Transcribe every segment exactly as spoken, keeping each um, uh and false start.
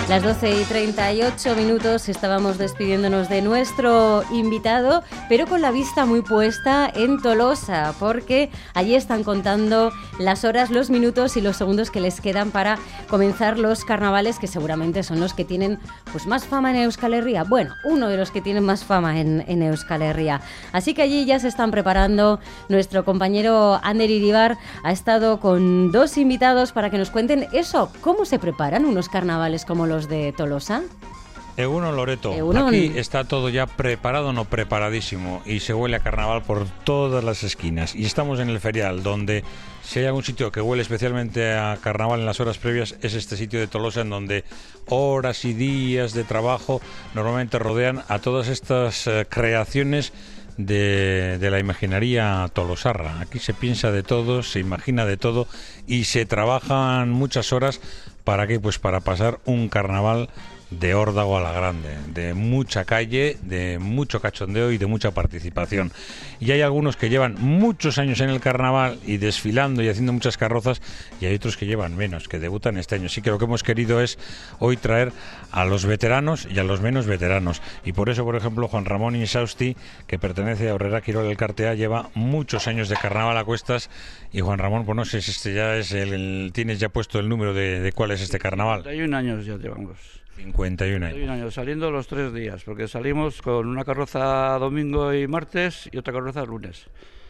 Las doce y treinta y ocho minutos estábamos despidiéndonos de nuestro invitado, pero con la vista muy puesta en Tolosa, porque allí están contando las horas, los minutos y los segundos que les quedan para comenzar los carnavales, que seguramente son los que tienen pues más fama en Euskal Herria. Bueno, uno de los que tienen más fama en, en Euskal Herria. Así que allí ya se están preparando. Nuestro compañero Ander Iribar ha estado con dos invitados para que nos cuenten eso, cómo se preparan unos carnavales como los de Tolosa. Egunon, Loreto. Egunon. Aquí está todo ya preparado, no preparadísimo, y se huele a carnaval por todas las esquinas. Y estamos en el ferial, donde si hay algún sitio que huele especialmente a carnaval en las horas previas, es este sitio de Tolosa, en donde horas y días de trabajo normalmente rodean a todas estas eh, creaciones de, de la imaginería tolosarra. Aquí se piensa de todo, se imagina de todo y se trabajan muchas horas. ¿Para qué? Pues para pasar un carnaval de órdago a la grande, de mucha calle, de mucho cachondeo y de mucha participación. Y hay algunos que llevan muchos años en el carnaval y desfilando y haciendo muchas carrozas, y hay otros que llevan menos, que debutan este año. Así que lo que hemos querido es hoy traer a los veteranos y a los menos veteranos. Y por eso, por ejemplo, Juan Ramón Insausti, que pertenece a Aurrera Quirol del Cartea, lleva muchos años de carnaval a cuestas. Y Juan Ramón, pues no sé si este ya es el, el tienes ya puesto el número de, de cuál es este carnaval. cincuenta y un años ya llevamos. cincuenta y un años. cincuenta y un años, saliendo los tres días, porque salimos con una carroza domingo y martes y otra carroza lunes.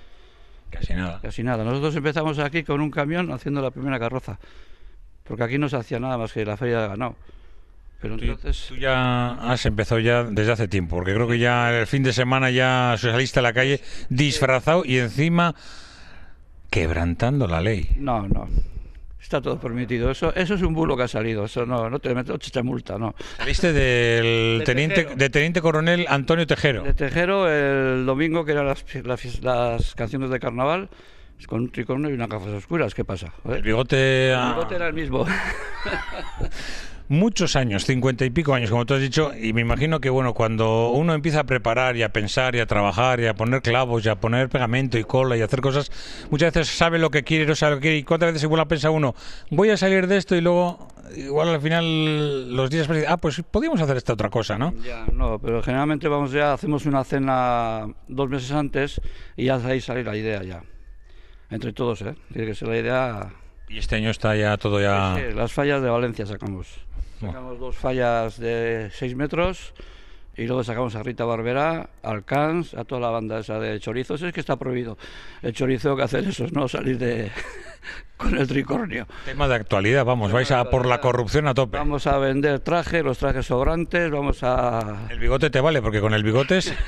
Casi nada. Casi nada. Nosotros empezamos aquí con un camión haciendo la primera carroza, porque aquí no se hacía nada más que la feria de ganado. Pero tú, entonces... tú ya has empezado ya desde hace tiempo, porque creo que ya el fin de semana ya saliste a la calle disfrazado y encima quebrantando la ley. No, no. Está todo permitido. Eso eso es un bulo que ha salido. Eso no, no te metes ocho multa, no. Saliste del de teniente, de teniente coronel Antonio Tejero. De Tejero el domingo, que eran las, las, las canciones de carnaval, con un tricornio y unas gafas oscuras. ¿Qué pasa? ¿Eh? El bigote... El bigote era el mismo. Muchos años, cincuenta y pico años, como tú has dicho, y me imagino que, bueno, cuando uno empieza a preparar y a pensar y a trabajar y a poner clavos y a poner pegamento y cola y a hacer cosas, muchas veces sabe lo que quiere y no sabe lo que quiere, y cuántas veces igual piensa uno, voy a salir de esto, y luego igual al final los días ah, pues podríamos hacer esta otra cosa, ¿no? Ya, no, pero generalmente vamos ya, hacemos una cena dos meses antes y ya de ahí sale la idea ya, entre todos, ¿eh? Tiene que ser la idea... Y este año está ya todo ya... Sí, sí, las fallas de Valencia sacamos. Sacamos dos fallas de seis metros y luego sacamos a Rita Barberá, al Cans, a toda la banda esa de chorizos. Es que está prohibido el chorizo que hacer eso, no salir de con el tricornio. Tema de actualidad, vamos, vais a por la corrupción a tope. Vamos a vender trajes, los trajes sobrantes, vamos a... El bigote te vale, porque con el bigote es...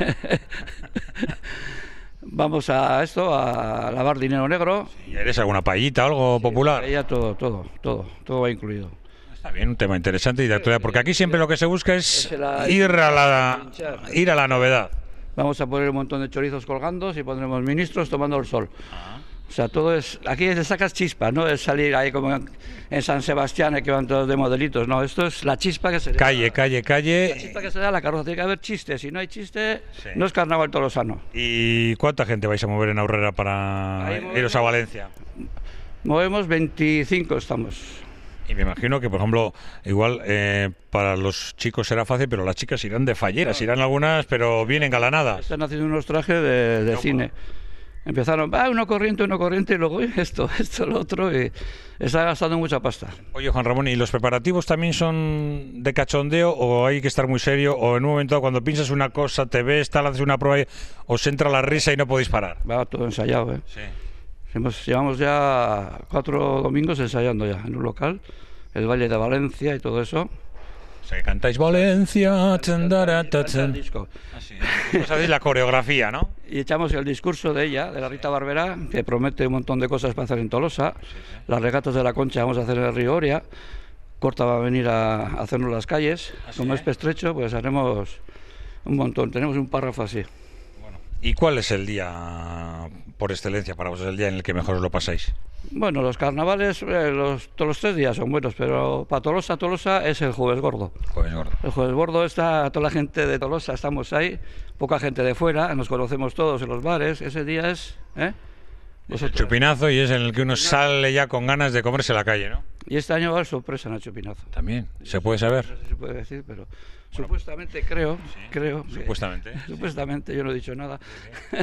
Vamos a esto, a lavar dinero negro. ¿Y eres alguna payita, algo sí, popular? Ya todo, todo, todo, todo va incluido. Está bien, un tema interesante y de actualidad, porque aquí siempre lo que se busca es ir a la, ir a la novedad. Vamos a poner un montón de chorizos colgando y pondremos ministros tomando el sol. Ah. O sea, todo es... Aquí le sacas chispa, no es salir ahí como en, en San Sebastián, que van todos de modelitos. No, esto es la chispa que se le Calle, da. calle, calle. La chispa que se da a la carroza. Tiene que haber chistes. Si no hay chiste, Sí. no es carnaval tolosano. ¿Y cuánta gente vais a mover en Aurrera para Ahí iros a Valencia? Movemos veinticinco, estamos. Y me imagino que, por ejemplo, igual eh, para los chicos será fácil, pero las chicas irán de falleras, irán algunas, pero bien engalanadas. Están haciendo unos trajes de, de cine. Empezaron, va, uno corriente, uno corriente, y luego esto, esto, lo otro, y está gastando mucha pasta. Oye, Juan Ramón, ¿y los preparativos también son de cachondeo o hay que estar muy serio? ¿O en un momento dado, cuando piensas una cosa, te ves, tal, haces una prueba, os entra la risa y no podéis parar? Va todo ensayado, ¿eh? Sí. Hemos, llevamos ya cuatro domingos ensayando ya en un local, el Valle de Valencia y todo eso. O sea, que cantáis Valencia, tendara, el disco. Así, pues sabéis la coreografía, ¿no? Y echamos el discurso de ella, de la Rita Barberá, que promete un montón de cosas para hacer en Tolosa. Sí, sí. Las regatas de la Concha vamos a hacer en el río Oria. Corta va a venir a hacernos las calles. Así, como ¿eh? Es Pestrecho, pues haremos un montón. Tenemos un párrafo así. Bueno, ¿y cuál es el día por excelencia para vosotros, el día en el que mejor os lo pasáis? Bueno, los carnavales, eh, los, todos los tres días son buenos, pero para Tolosa, Tolosa es el Jueves Gordo. Jueves Gordo. El Jueves Gordo está toda la gente de Tolosa, estamos ahí, poca gente de fuera, nos conocemos todos en los bares, ese día es... ¿eh? Es el chupinazo y es en el que uno sale ya con ganas de comerse la calle, ¿no? Y este año va a haber sorpresa en el chupinazo. También, ¿se puede saber? No sé si se puede decir, pero bueno, supuestamente creo, sí, creo. Supuestamente. Que, supuestamente, yo no he dicho nada. Sí.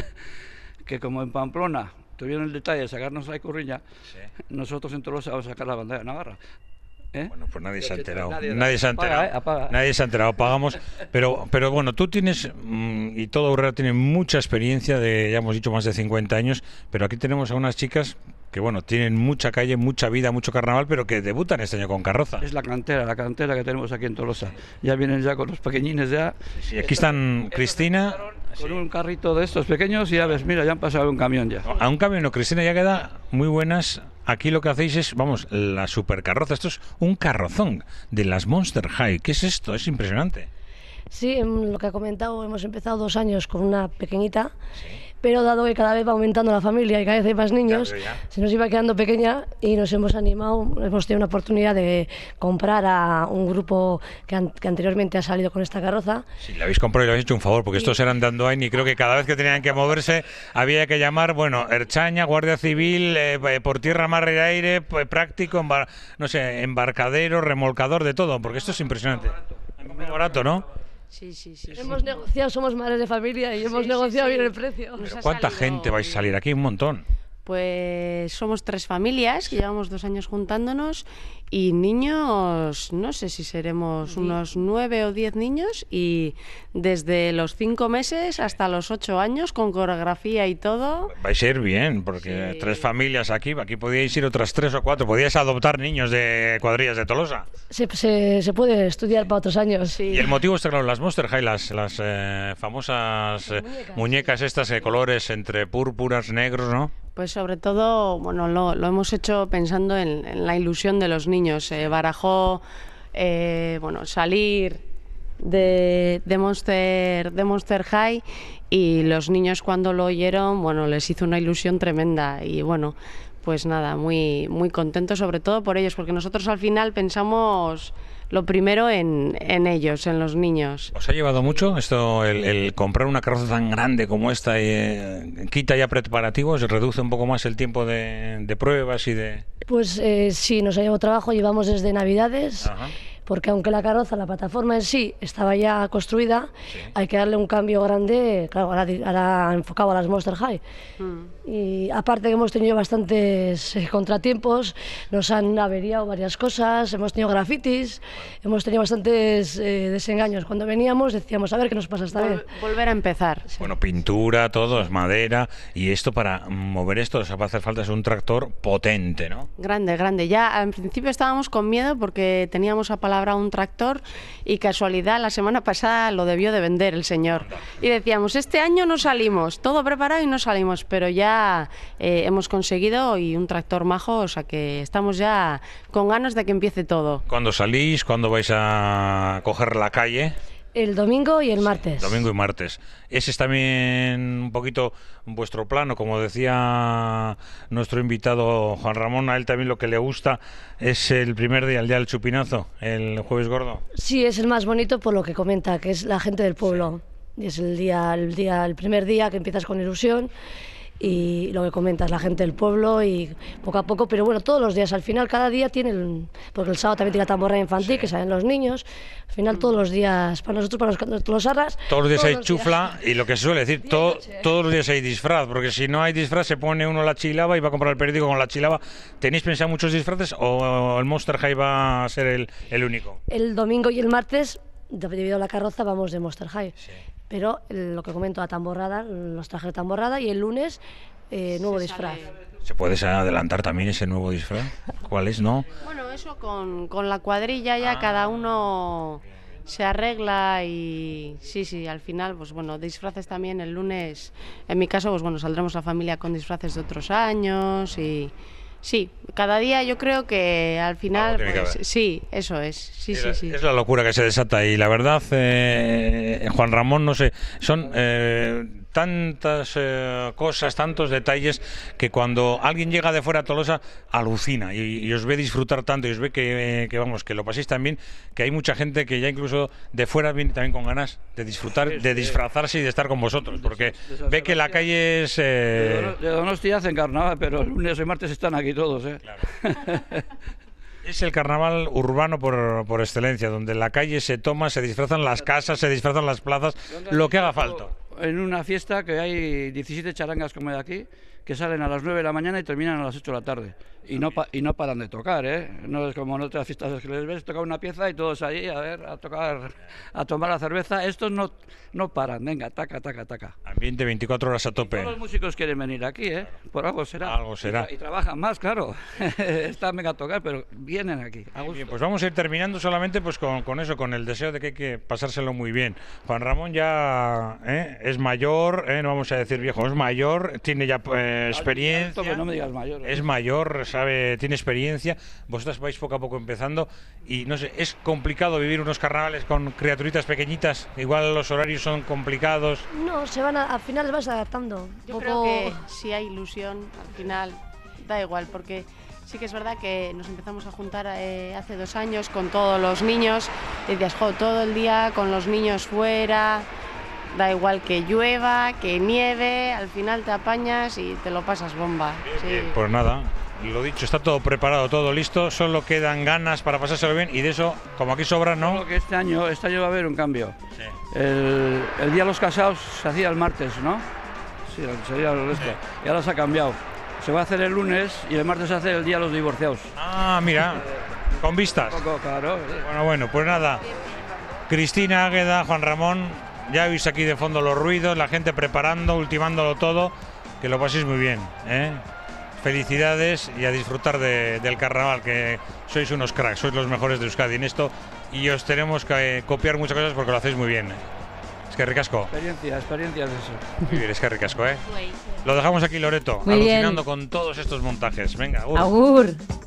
Que como en Pamplona tuvieron el detalle de sacarnos la icurriña, sí, nosotros en Tolosa vamos a sacar la bandera de Navarra. ¿Eh? Bueno, pues nadie se ha enterado. Nadie, nadie se ha enterado. Apaga, eh, apaga. Nadie se ha enterado. Pagamos. Pero, pero bueno, tú tienes, mmm, y todo Urrea tiene mucha experiencia de, ya hemos dicho, más de cincuenta años, pero aquí tenemos a unas chicas que, bueno, tienen mucha calle, mucha vida, mucho carnaval, pero que debutan este año con carroza. Es la cantera, la cantera que tenemos aquí en Tolosa. Ya vienen ya con los pequeñines ya. Sí, sí, aquí están Esta, Cristina. Con sí. un carrito de estos pequeños y ya ves, mira, ya han pasado un camión ya. A un camión, no, Cristina ya queda muy buenas. Aquí lo que hacéis es, vamos, la supercarroza. Esto es un carrozón de las Monster High. ¿Qué es esto? Es impresionante. Sí, lo que ha comentado, hemos empezado dos años con una pequeñita, sí, pero dado que cada vez va aumentando la familia y cada vez hay más niños, ya, ya. se nos iba quedando pequeña y nos hemos animado, hemos tenido una oportunidad de comprar a un grupo que, an que anteriormente ha salido con esta carroza. Sí, le habéis comprado y le habéis hecho un favor, porque sí, estos eran de Andoain y creo que cada vez que tenían que moverse había que llamar, bueno, Erchaña, Guardia Civil, eh, por tierra, mar y aire, práctico, embar no sé, embarcadero, remolcador, de todo, porque esto es impresionante. Muy barato, ¿no? Sí, sí, sí. Hemos sí. negociado, somos madres de familia y sí, hemos negociado sí, sí. bien el precio. Pero ¿cuánta gente vais a salir aquí? Un montón. Pues somos tres familias que llevamos dos años juntándonos y niños, no sé si seremos sí. unos nueve o diez niños y desde los cinco meses hasta los ocho años con coreografía y todo. Vais a ir bien, porque sí. tres familias aquí, aquí podíais ir otras tres o cuatro, podíais adoptar niños de cuadrillas de Tolosa. Se, se, se puede estudiar para otros años. Sí. Y el motivo está claro, las Monster High, las, las eh, famosas eh, muñecas, muñecas estas de colores entre púrpuras, negros, ¿no? Pues sobre todo, bueno, lo, lo hemos hecho pensando en, en la ilusión de los niños. Eh, barajó, eh, bueno, salir de, de, Monster, de Monster High y los niños cuando lo oyeron, bueno, les hizo una ilusión tremenda y bueno, pues nada, muy, muy contentos sobre todo por ellos, porque nosotros al final pensamos lo primero en, en ellos, en los niños. ¿Os ha llevado mucho esto, el, el comprar una carroza tan grande como esta? Y, eh, ¿quita ya preparativos? ¿Reduce un poco más el tiempo de, de pruebas y de...? Pues eh, sí, nos ha llevado trabajo, llevamos desde Navidades. Ajá. Porque aunque la carroza, la plataforma en sí estaba ya construida, sí, hay que darle un cambio grande, claro, ahora, ahora enfocado a las Monster High. Mm. Y aparte que hemos tenido bastantes eh, contratiempos, nos han averiado varias cosas, hemos tenido grafitis, hemos tenido bastantes eh, desengaños. Cuando veníamos decíamos, a ver qué nos pasa esta Vol vez. Volver a empezar. Sí. Bueno, pintura, todo, es madera, y esto para mover esto, o sea, va a hacer falta es un tractor potente, ¿no? Grande, grande. Ya al principio estábamos con miedo porque teníamos a palabra un tractor y casualidad la semana pasada lo debió de vender el señor y decíamos este año no salimos, todo preparado y no salimos, pero ya eh, hemos conseguido y un tractor majo, o sea que estamos ya con ganas de que empiece todo. ¿Cuándo salís? ¿Cuándo vais a coger la calle? El domingo y el martes. Sí, domingo y martes. Ese es también un poquito vuestro plano, como decía nuestro invitado Juan Ramón, a él también lo que le gusta es el primer día, el día del chupinazo, el jueves gordo. Sí, es el más bonito por lo que comenta, que es la gente del pueblo. Sí. Y es el día, el día, el primer día que empiezas con ilusión. Y lo que comentas, la gente del pueblo y poco a poco, pero bueno, todos los días, al final cada día tiene, el, porque el sábado también tiene la tamborra infantil, sí, que salen los niños, al final todos los días, para nosotros, para los, los arras... Todos los días todos hay los chufla días. Y lo que se suele decir, to, todos los días hay disfraz, porque si no hay disfraz se pone uno la chilaba y va a comprar el periódico con la chilaba. ¿Tenéis pensado muchos disfraces o el Monster High va a ser el, el único? El domingo y el martes, debido a la carroza, vamos de Monster High. Sí. Pero el, lo que comento, la tamborrada, los trajes de tamborrada y el lunes eh, nuevo disfraz. ¿Se puede adelantar también ese nuevo disfraz? ¿Cuál es, no? Bueno, eso con, con la cuadrilla ya ah, cada uno se arregla y sí, sí, al final, pues bueno, disfraces también el lunes. En mi caso, pues bueno, saldremos la familia con disfraces de otros años y... Sí, cada día yo creo que al final, pues, sí, eso es, sí, sí, la, sí. Es la locura que se desata y la verdad, eh, Juan Ramón, no sé, son, eh, tantas eh, cosas, tantos detalles, que cuando alguien llega de fuera a Tolosa alucina y, y os ve disfrutar tanto y os ve que, eh, que vamos, que lo paséis tan bien, que hay mucha gente que ya incluso de fuera viene también con ganas de disfrutar, de disfrazarse y de estar con vosotros, porque ve que la calle es... Eh... De Donostia hacen carnaval, pero el lunes y martes están aquí todos, ¿eh? Claro. Es el carnaval urbano por, por excelencia, donde la calle se toma, se disfrazan las casas, se disfrazan las plazas, lo que haga falta. En una fiesta que hay diecisiete charangas como de aquí, que salen a las nueve de la mañana y terminan a las ocho de la tarde. Y no, pa y no paran de tocar, ¿eh? No es como en otras fiestas que les ves tocar una pieza y todos allí a ver, a tocar, a tomar la cerveza. Estos no, no paran, venga, taca, taca, taca. Ambiente veinticuatro horas a tope. Y todos los músicos quieren venir aquí, ¿eh? Por algo será. Algo será. Y, tra y trabajan más, claro. Están venga a tocar, pero vienen aquí. A gusto. Bien, pues vamos a ir terminando solamente pues con, con eso, con el deseo de que hay que pasárselo muy bien. Juan Ramón ya ¿eh? es mayor, ¿eh? no vamos a decir viejo, es mayor, tiene ya eh, experiencia. Alto, no me digas mayor, ¿eh? Es mayor, sabe, tiene experiencia. Vosotras vais poco a poco empezando y no sé, es complicado vivir unos carnavales con criaturitas pequeñitas. Igual los horarios son complicados. No, se van a, al final se vas adaptando. Yo Poco... creo que si hay ilusión, al final da igual, porque sí que es verdad que nos empezamos a juntar eh, hace dos años con todos los niños. Y decías, jo, todo el día con los niños fuera, da igual que llueva, que nieve, al final te apañas y te lo pasas bomba. Bien, sí. bien, pues nada, lo dicho, está todo preparado, todo listo, solo quedan ganas para pasárselo bien y de eso, como aquí sobra, ¿no? Solo que este año, este año va a haber un cambio. Sí. El, el Día de los Casados se hacía el martes, ¿no? Sí, sería el resto. Y ahora se ha cambiado. Se va a hacer el lunes y el martes se hace el Día de los Divorciados. Ah, mira, con vistas. Un poco, claro. Bueno, bueno, pues nada. Cristina, Águeda, Juan Ramón, ya veis aquí de fondo los ruidos, la gente preparando, ultimándolo todo. Que lo paséis muy bien, ¿eh? Felicidades y a disfrutar de, del carnaval, que sois unos cracks, sois los mejores de Euskadi en esto y os tenemos que copiar muchas cosas porque lo hacéis muy bien. Es que ricasco. Experiencia, experiencia es eso. Muy bien, es que ricasco, ¿eh? Lo dejamos aquí, Loreto, Muy alucinando bien. con todos estos montajes. Venga, agur. Agur.